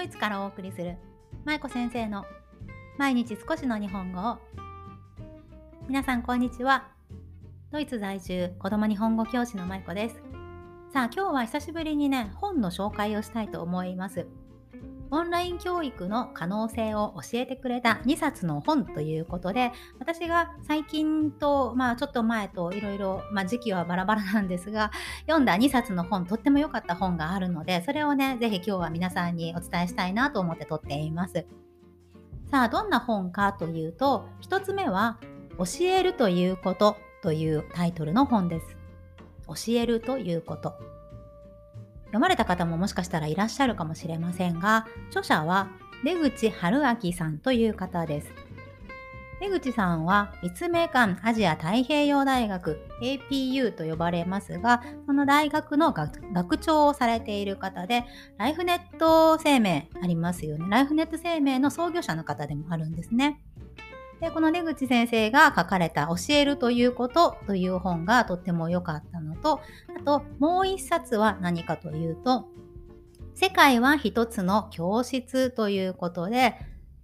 イツからお送りする舞子先生の毎日少しの日本語を。皆さんこんにちは。ドイツ在住子供日本語教師の舞子です。さあ今日は久しぶりに本の紹介をしたいと思います。オンライン教育の可能性を教えてくれた2冊の本ということで、私が最近とちょっと前といろいろ時期はバラバラなんですが、読んだ2冊の本、とっても良かった本があるので、それをぜひ今日は皆さんにお伝えしたいなと思って撮っています。さあどんな本かというと、1つ目は教えるということというタイトルの本です。教えるということ、読まれた方ももしかしたらいらっしゃるかもしれませんが、著者は出口春明さんという方です。出口さんは立命館アジア太平洋大学 APU と呼ばれますが、その大学の学長をされている方で、ライフネット生命ありますよね。ライフネット生命の創業者の方でもあるんですね。で、この出口先生が書かれた教えるということという本がとっても良かったのと、あともう一冊は何かというと、世界は一つの教室ということで、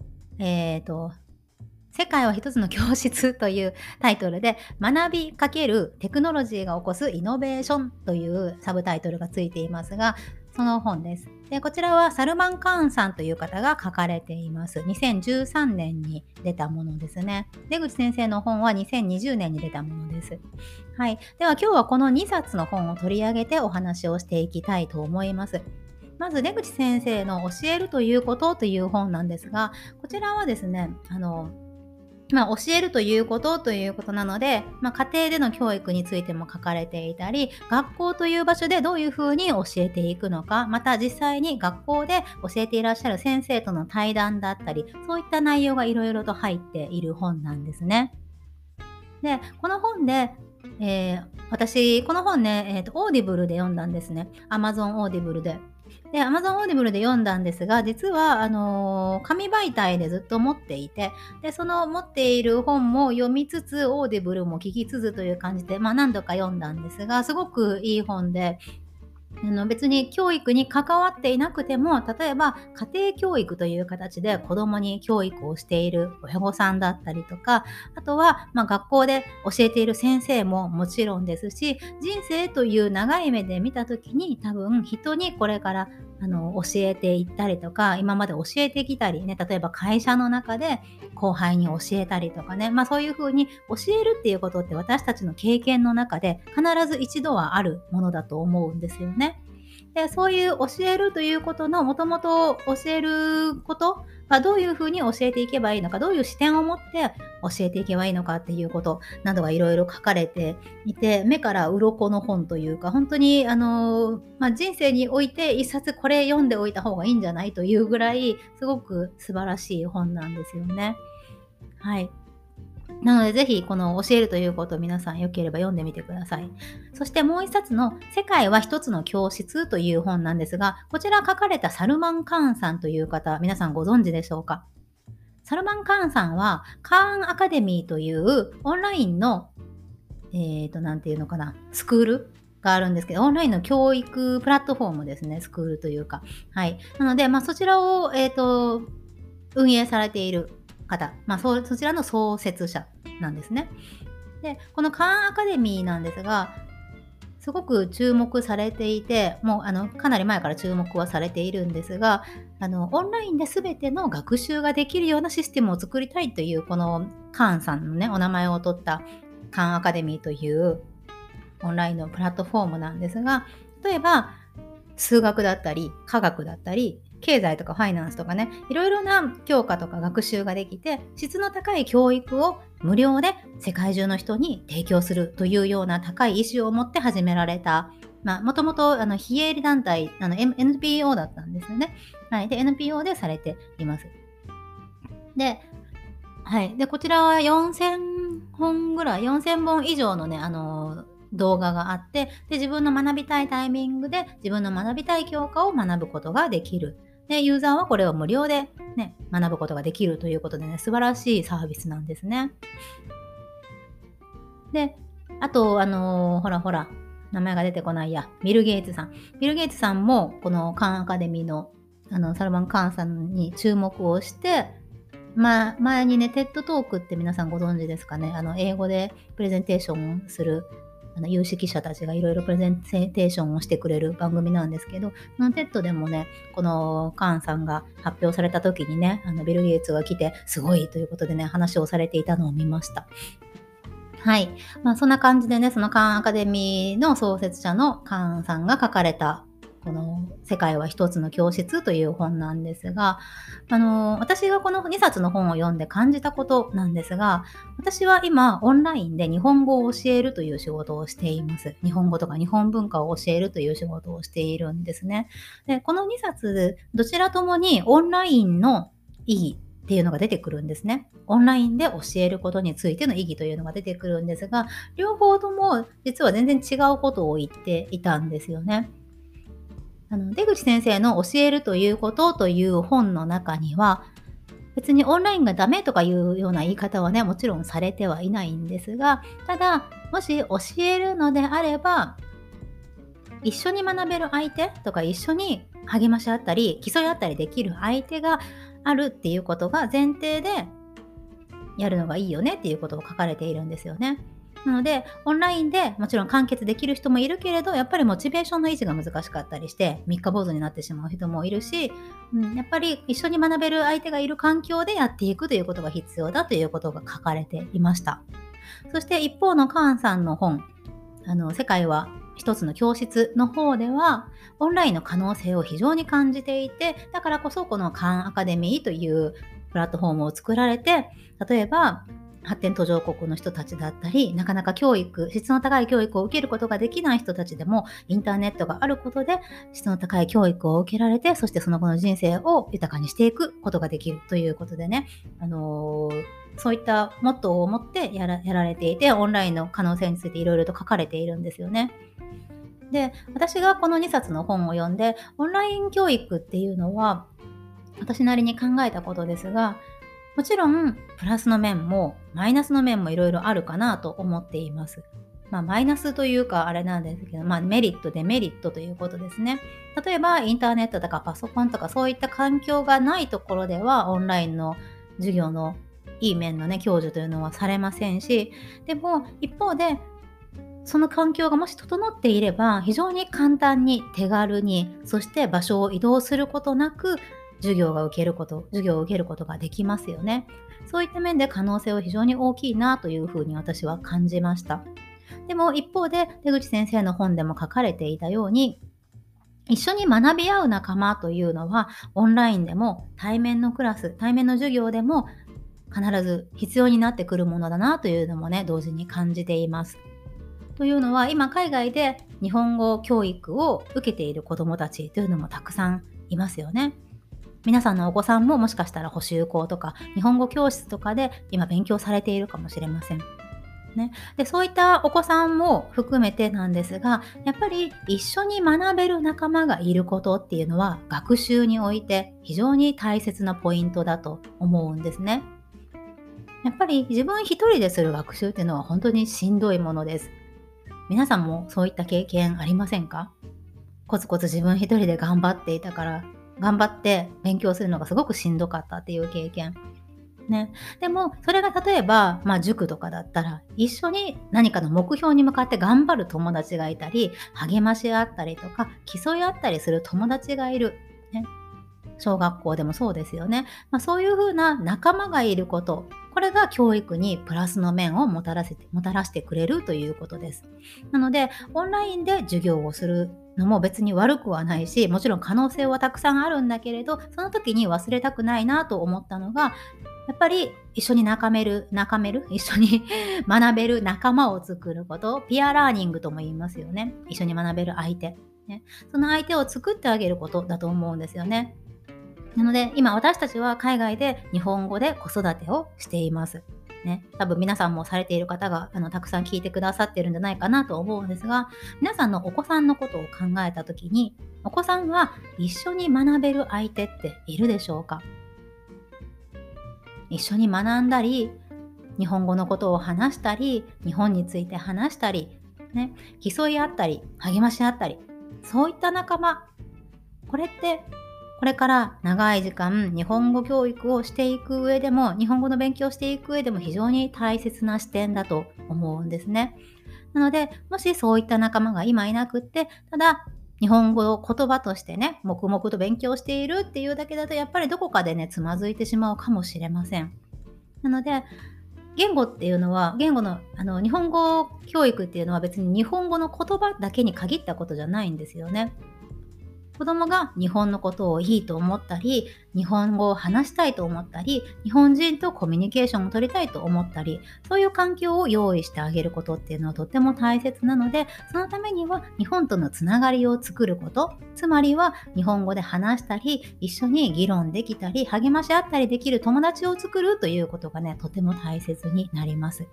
世界は一つの教室というタイトルで、学び×テクノロジーが起こすイノベーションというサブタイトルがついていますが、その本です。で、こちらはサルマン・カーンさんという方が書かれています。2013年に出たものですね。出口先生の本は2020年に出たものです。はい。では今日はこの2冊の本を取り上げてお話をしていきたいと思います。まず出口先生の教えるということという本なんですが、こちらはですね、教えるということなので、家庭での教育についても書かれていたり、学校という場所でどういうふうに教えていくのか、また実際に学校で教えていらっしゃる先生との対談だったり、そういった内容がいろいろと入っている本なんですね。で、この本で、私、この本オーディブルで読んだんですね。Amazon オーディブルで。で、Amazon オーディブルで読んだんですが、実は、紙媒体でずっと持っていて、で、その持っている本も読みつつ、オーディブルも聞きつつという感じで、何度か読んだんですが、すごくいい本で、別に教育に関わっていなくても、例えば家庭教育という形で子供に教育をしている親御さんだったりとか、あとは学校で教えている先生ももちろんですし、人生という長い目で見た時に多分人にこれから教えていったりとか、今まで教えてきたりね、例えば会社の中で後輩に教えたりとかね、そういうふうに教えるっていうことって私たちの経験の中で必ず一度はあるものだと思うんですよね。で、そういう教えるということのもともと教えることがどういうふうに教えていけばいいのか、どういう視点を持って教えていけばいいのかっていうことなどがいろいろ書かれていて、目から鱗の本というか、本当に人生において一冊これ読んでおいた方がいいんじゃないというぐらいすごく素晴らしい本なんですよね。はい。なのでぜひこの教えるということを皆さんよければ読んでみてください。そしてもう一冊の世界は一つの教室という本なんですが、こちら書かれたサルマン・カーンさんという方、皆さんご存知でしょうか？サルマン・カーンさんはカーンアカデミーというオンラインのなんていうのかな、スクールがあるんですけど、オンラインの教育プラットフォームですね、スクールというか。はい。なので、そちらを、運営されている方、そちらの創設者なんですね。で、このカーンアカデミーなんですが、すごく注目されていて、もうかなり前から注目はされているんですが、オンラインで全ての学習ができるようなシステムを作りたいという、このカーンさんのね、お名前を取ったカーンアカデミーというオンラインのプラットフォームなんですが、例えば数学だったり科学だったり経済とかファイナンスとかね、いろいろな教科とか学習ができて、質の高い教育を無料で世界中の人に提供するというような高い意志を持って始められた、もともと非営利団体NPO だったんですよね。はい。で NPO でされています。で、はい。で、こちらは4000本以上のね、動画があって、で、自分の学びたいタイミングで自分の学びたい教科を学ぶことができる。で、ユーザーはこれを無料でね、学ぶことができるということでね、素晴らしいサービスなんですね。で、あと、ほら、名前が出てこないや、ビル・ゲイツさん。ビル・ゲイツさんも、このカンアカデミーのサルマン・カーンさんに注目をして、前にね、テッドトークって皆さんご存知ですかね。英語でプレゼンテーションをする、有識者たちがいろいろプレゼンテーションをしてくれる番組なんですけど、そのテッドでもね、このカーンさんが発表された時にね、ビル・ゲイツが来て、すごいということでね、話をされていたのを見ました。はい。そんな感じでね、そのカーンアカデミーの創設者のカーンさんが書かれた、この世界は一つの教室という本なんですが、私がこの2冊の本を読んで感じたことなんですが、私は今オンラインで日本語を教えるという仕事をしています。日本語とか日本文化を教えるという仕事をしているんですね。で、この2冊どちらともにオンラインの意義っていうのが出てくるんですね。オンラインで教えることについての意義というのが出てくるんですが、両方とも実は全然違うことを言っていたんですよね。出口先生の教えるということという本の中には、別にオンラインがダメとかいうような言い方はね、もちろんされてはいないんですが、ただ、もし教えるのであれば、一緒に学べる相手とか一緒に励まし合ったり、競い合ったりできる相手があるっていうことが前提でやるのがいいよねっていうことを書かれているんですよね。なので、オンラインでもちろん完結できる人もいるけれど、やっぱりモチベーションの維持が難しかったりして、三日坊主になってしまう人もいるし、やっぱり一緒に学べる相手がいる環境でやっていくということが必要だということが書かれていました。そして一方のカーンさんの本、世界は一つの教室の方では、オンラインの可能性を非常に感じていて、だからこそこのカーンアカデミーというプラットフォームを作られて、例えば発展途上国の人たちだったり、なかなか質の高い教育を受けることができない人たちでも、インターネットがあることで質の高い教育を受けられて、そしてその後の人生を豊かにしていくことができるということでね、そういったモットーを持ってやられていて、オンラインの可能性についていろいろと書かれているんですよね。で、私がこの2冊の本を読んで、オンライン教育っていうのは、私なりに考えたことですが、もちろんプラスの面もマイナスの面もいろいろあるかなと思っています。マイナスというかあれなんですけど、メリットデメリットということですね。例えばインターネットとかパソコンとかそういった環境がないところではオンラインの授業のいい面のね享受というのはされませんし、でも一方でその環境がもし整っていれば非常に簡単に手軽に、そして場所を移動することなく授業を受けることができますよね。そういった面で可能性は非常に大きいなというふうに私は感じました。でも一方で出口先生の本でも書かれていたように、一緒に学び合う仲間というのはオンラインでも対面の授業でも必ず必要になってくるものだなというのもね、同時に感じています。というのは今海外で日本語教育を受けている子どもたちというのもたくさんいますよね。皆さんのお子さんももしかしたら補習校とか日本語教室とかで今勉強されているかもしれません。ね、でそういったお子さんも含めてなんですが、やっぱり一緒に学べる仲間がいることっていうのは学習において非常に大切なポイントだと思うんですね。やっぱり自分一人でする学習っていうのは本当にしんどいものです。皆さんもそういった経験ありませんか？コツコツ自分一人で頑張って勉強するのがすごくしんどかったっていう経験。ね。でも、それが例えば、塾とかだったら、一緒に何かの目標に向かって頑張る友達がいたり、励まし合ったりとか、競い合ったりする友達がいる。ね。小学校でもそうですよね。そういうふうな仲間がいること、これが教育にプラスの面をもたらしてくれるということです。なので、オンラインで授業をするのも別に悪くはないし、もちろん可能性はたくさんあるんだけれど、その時に忘れたくないなと思ったのが、やっぱり一緒に一緒に学べる仲間を作ること、ピアラーニングとも言いますよね。一緒に学べる相手。ね、その相手を作ってあげることだと思うんですよね。なので、今私たちは海外で日本語で子育てをしています。ね、多分皆さんもされている方がたくさん聞いてくださってるんじゃないかなと思うんですが、皆さんのお子さんのことを考えたときに、お子さんは一緒に学べる相手っているでしょうか？一緒に学んだり、日本語のことを話したり、日本について話したり、ね、競い合ったり、励まし合ったり、そういった仲間、これってこれから長い時間日本語教育をしていく上でも、日本語の勉強をしていく上でも非常に大切な視点だと思うんですね。なので、もしそういった仲間が今いなくって、ただ日本語を言葉としてね、黙々と勉強しているっていうだけだと、やっぱりどこかでね、つまずいてしまうかもしれません。なので、言語っていうのは、言語の日本語教育っていうのは別に日本語の言葉だけに限ったことじゃないんですよね。子供が日本のことをいいと思ったり、日本語を話したいと思ったり、日本人とコミュニケーションを取りたいと思ったり、そういう環境を用意してあげることっていうのはとっても大切なので、そのためには日本とのつながりを作ること、つまりは日本語で話したり、一緒に議論できたり、励まし合ったりできる友達を作るということがね、とても大切になります。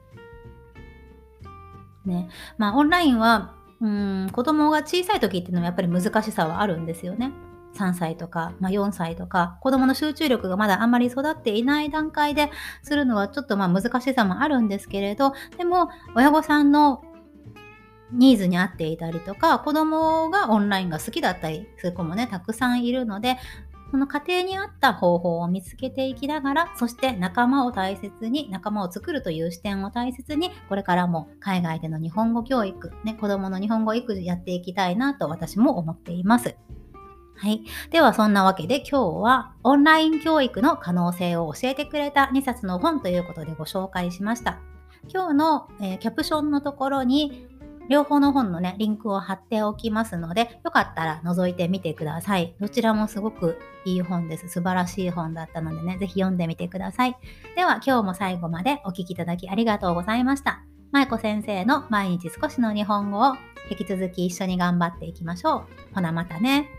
ね。オンラインは子供が小さい時っていうのはやっぱり難しさはあるんですよね。3歳とか、4歳とか、子供の集中力がまだあんまり育っていない段階でするのはちょっと難しさもあるんですけれど、でも親御さんのニーズに合っていたりとか、子供がオンラインが好きだったりする子もね、たくさんいるので、その家庭に合った方法を見つけていきながら、そして仲間を作るという視点を大切に、これからも海外での日本語教育、ね、子供の日本語育児やっていきたいなと私も思っています。はい。ではそんなわけで今日はオンライン教育の可能性を教えてくれた2冊の本ということでご紹介しました。今日の、キャプションのところに両方の本のね、リンクを貼っておきますので、よかったら覗いてみてください。どちらもすごくいい本です。素晴らしい本だったのでね、ぜひ読んでみてください。では今日も最後までお聞きいただきありがとうございました。まえこ先生の毎日少しの日本語を引き続き一緒に頑張っていきましょう。ほなまたね。